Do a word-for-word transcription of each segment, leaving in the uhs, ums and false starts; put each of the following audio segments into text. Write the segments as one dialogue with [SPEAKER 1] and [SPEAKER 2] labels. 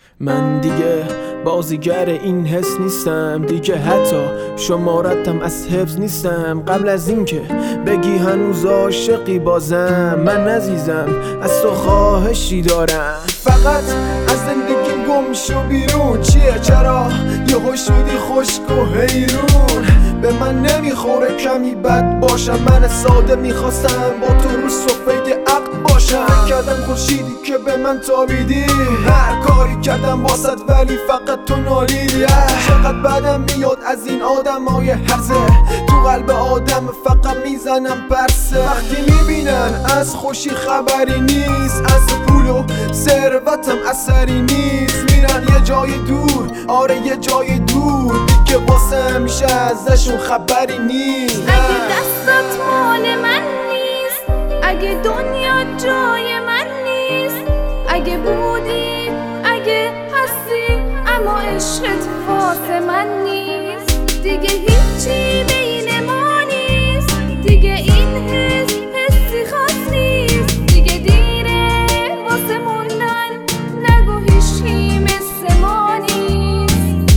[SPEAKER 1] من دیگه بازیگر این حس نیستم، دیگه حتی شمارتم از حفظ نیستم. قبل از اینکه بگی هنوز عاشقی بازم، من عزیزم از تو خواهشی دارم، فقط از زندگی گم شو بیرون. چیه چرا یهو شدی خشک و حیرون؟ به من نمیخوره کمی بد باشم، من ساده میخواستم با تو رو صفحه عقد باشم. فکر کردم خورشیدی که به من تابیدی، هر کاری کردم واسط ولی فقط تو نالیدی. چقدر بدم میاد از این آدم های هرزه، تو قلب آدم فقط میزنم پرسه. وقتی میبینن از خوشی خبری نیست، از پول و ثروتم اثری نیست، میرن یه جای دور، آره یه جای دور که واسه میشه ازشون خبری نیست.
[SPEAKER 2] اگه دستت مال من نیست، اگه دنیا جای من نیست، اگه بودی اگه هستی اما عشقت واسه من نیست، دیگه هیچی بین ما نیست، دیگه این حس حسی خاص نیست، دیگه دیره واسه موندن، نگو هیچی مثل ما نیست.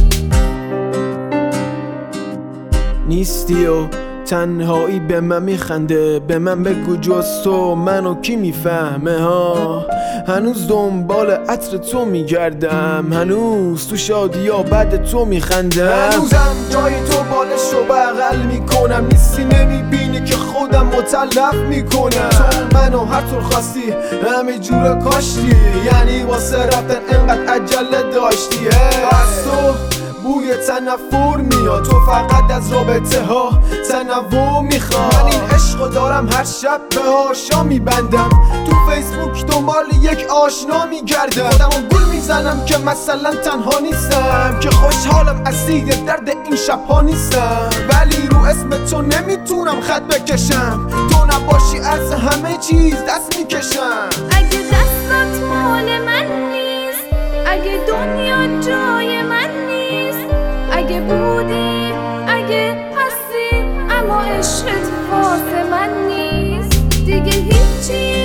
[SPEAKER 1] نیستی و تنهایی به من میخنده، به من بگو جز تو منو کی میفهمه ها؟ هنوز دنبال عطر تو میگردم، هنوز تو شادی ها بعد تو میخندم، هنوزم جای تو بالش رو بغل میکنم. نیستی نمیبینی که خودم متلف میکنم، تو منو هر طور خواستی همه جور کاشتی، یعنی واسه رفتن انقدر عجله داشتی. از تو بوی تنفر میاد، تو فقط از رابطه ها تنوع میخواد. من این عشقو دارم هر شب به هاشا میبندم، تو فیسبوک دنبال یک آشنا میگردم، خودمو گول میزنم که مثلا تنها نیستم، که خوشحالم از دید درد این شبها نیستم، ولی رو اسم تو نمیتونم خط بکشم، تو نباشی از همه چیز دست میکشم.
[SPEAKER 2] اگه دستت مال من نیست، اگه دنیا جای من نیست، اگه بودی اگه هستی اما عشقت واسه من نیست، دیگه هیچی